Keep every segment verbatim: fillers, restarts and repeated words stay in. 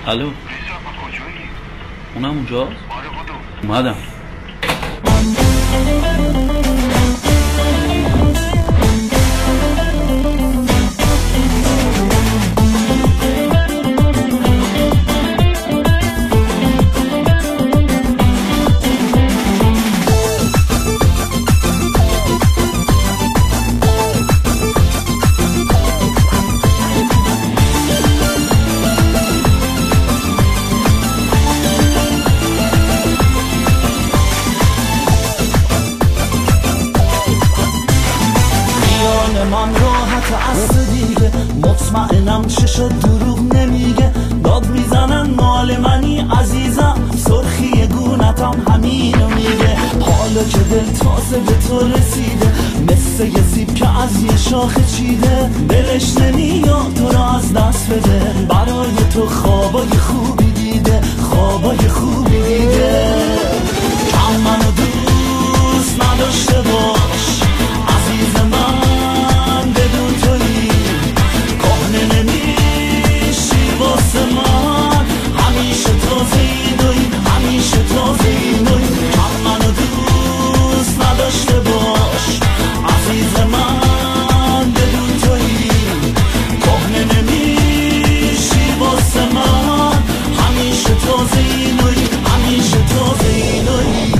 الو اونم اونجاست؟ اومدم. من راحت است دیگه، مطمئنم چشا دروغ نمیگه. داد میزنن مال منی عزیزم، سرخی گونتم همینو میگه. حالا که دل تازه به تو رسیده، مثل یه سیب که از یه شاخه چیده. دلش نمیاد تو رو از دست بده، برای تو خوابای خوبی دیده، خوابای خوبی دیده. کم منو دوست نداشته باش عزیز من، همیشه تازه اینوی، همیشه تازه اینوی. هم منو دوست نداشته باش عزیز من، بدون تویی کهنه نمیشی واسه من. همیشه تازه اینوی، همیشه تازه اینوی.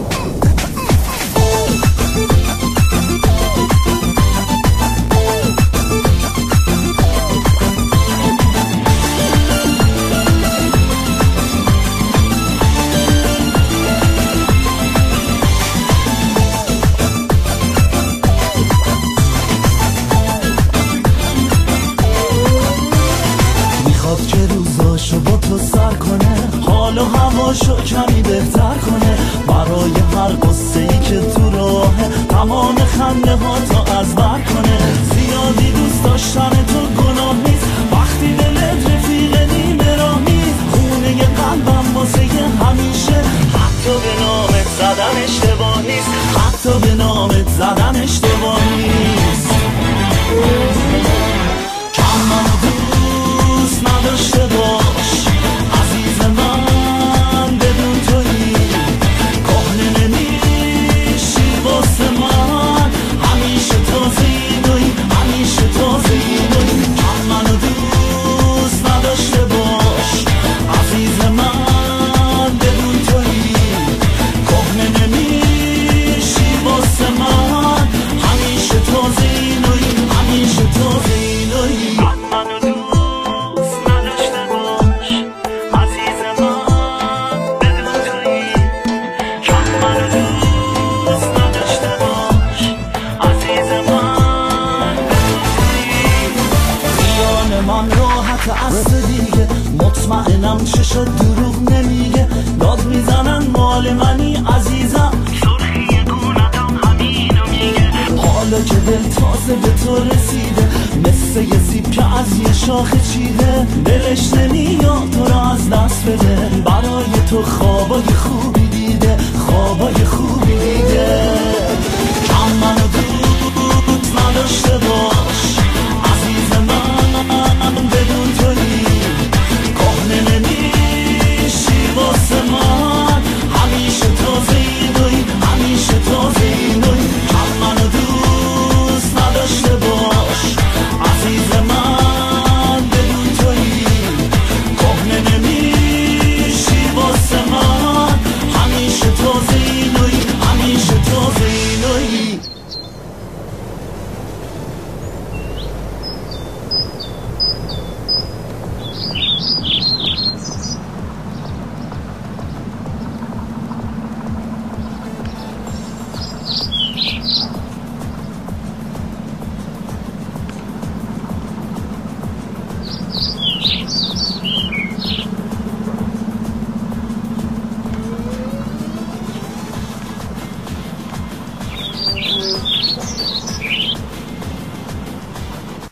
حال و هواشو کمی بهتر کنه، برای هر قصه ای که تو راهه تمام خنده ها تا از بر کنه. زیادی دوست داشتن تو گناه نیست، وقتی دلت رفیق نیمه راه نیست. خونه قلبم واسه همیشه، حتی به نامت زدن اشتباه نیست، حتی به نامت زدن اشتباه نیست. کم منو دوست نداشته باش عزیز من، بدون تویی کهنه نمیشی واسه من. همیشه تازه اینوی، همیشه تازه اینوی. کم منو دوست نداشته باش عزیز من، بدون تویی کهنه نمیشی واسه من. همیشه تازه اینوی، همیشه تازه اینوی. کم منو دوست نداشته باش عزیز من، بدون تویی کم منو دوست نداشته باش عزیز من، بدون تویی. خیال من راحت است دیگه، مطمئنم چشا دروغ نمیگه. داد میزنن مال منی عزیزم، سرخی گونتم همینو میگه. حالا که دل تازه به تو رسیده، مثل یه سیب که از یه شاخه چیده. دلش نمیاد تو رو از دست بده،